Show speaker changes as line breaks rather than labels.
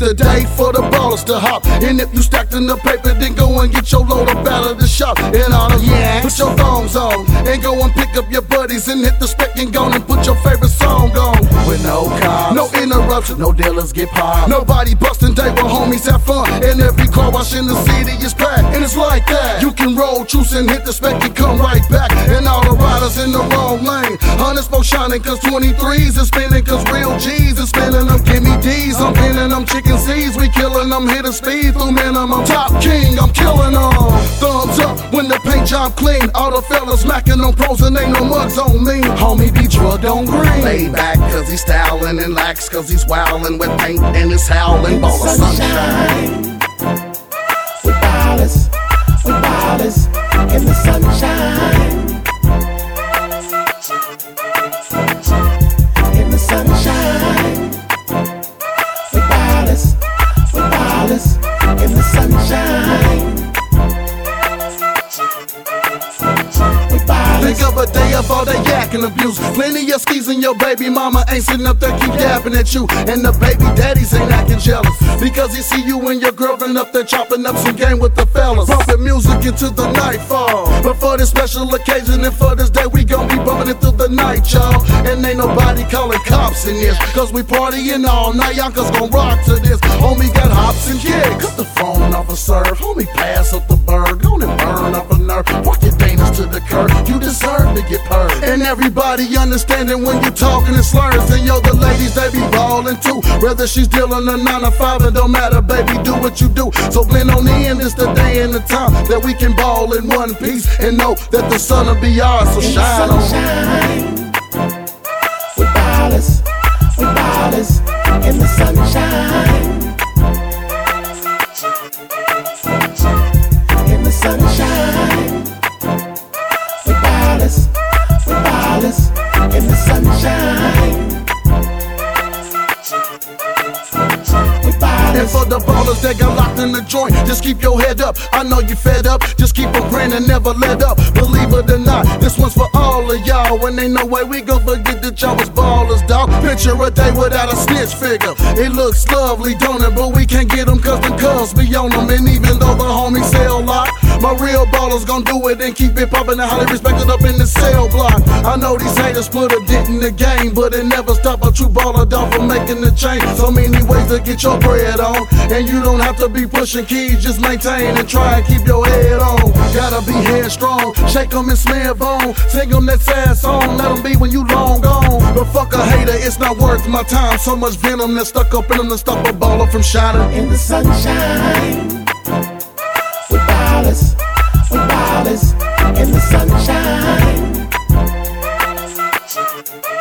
the day for the ballers to hop. And if you stacked in the paper, then go and get your load up out of the shop. And all the put your thongs on and go and pick up your buddies and hit the spec and go and put your favorite song on. With no cops, no interruption, no dealers get popped. Nobody busting day but homies have fun. And every car wash in the city is packed. And it's like that. You can roll truce and hit the spec and come right back. And all the riders in the wrong lane. 100 smoke shining cause 23s is spinning cause real G's is spinning them. Gimme D's, I'm pinning them chicken C's. We killing them, hit a speed through minimum. Top king, I'm killing them. Thumbs up when the paint job clean. All the fellas smacking on pros and ain't no mugs on me. Homie be drugged on green. Laid back cause he's styling and lax cause he's wildin' with paint and it's howling. Ball of sunshine.
We ballers in the sunshine. In the sunshine. We ballers in the sunshine.
Think of a day of all that yak and abuse. Plenty of skis and your baby mama ain't sitting up there keep yapping at you. And the baby daddies ain't acting jealous because he see you and your girlfriend up there chopping up some game with the fellas. Bumping music into the nightfall. But for this special occasion and for this day we gon' be bumping it through the night, y'all. And ain't nobody calling cops in this cause we partying all night. Y'all cause gon' rock to this. Homie got hops and kicks. Cut the phone off a serve. Homie pass up the bird. Go and burn up a nerve. Walk your Danish to the curb. You deserve to get purged. And everybody understanding when you talking in slurs. And yo, the ladies, they be ballin' too. Whether she's dealing a 9 to 5, it don't matter, baby, do what you do. So blend on in, it's the day and the time that we can ball in one piece. And know that the sun'll be ours, so shine on.
We ballers in the sunshine. In the sunshine. We ballers in the sunshine. We ballers.
And for the ballers that got locked in the joint, just keep your head up. I know you fed up, just keep on praying and never let up. Believe it or not, this one's for all of y'all. And ain't no way we gon' forget that y'all was ballers, dawg. Picture a day without a snitch figure. It looks lovely, don't it? But we can't get them cause the cubs be on them. And even though the homies sell lot, my real ballers gon' do it and keep it poppin' and highly respected up in the cell block. I know these haters put a dent in the game, but it never stop a true baller dog from making the change. So many ways to get your bread on, and you don't have to be pushing keys, just maintain and try and keep your head on. Gotta be headstrong, shake 'em and smell bone, sing 'em that sad song, let 'em be when you long gone. But fuck a hater, it's not worth my time. So much venom that's stuck up in them to stop a baller from shining.
In the sunshine. We ballers in the sunshine.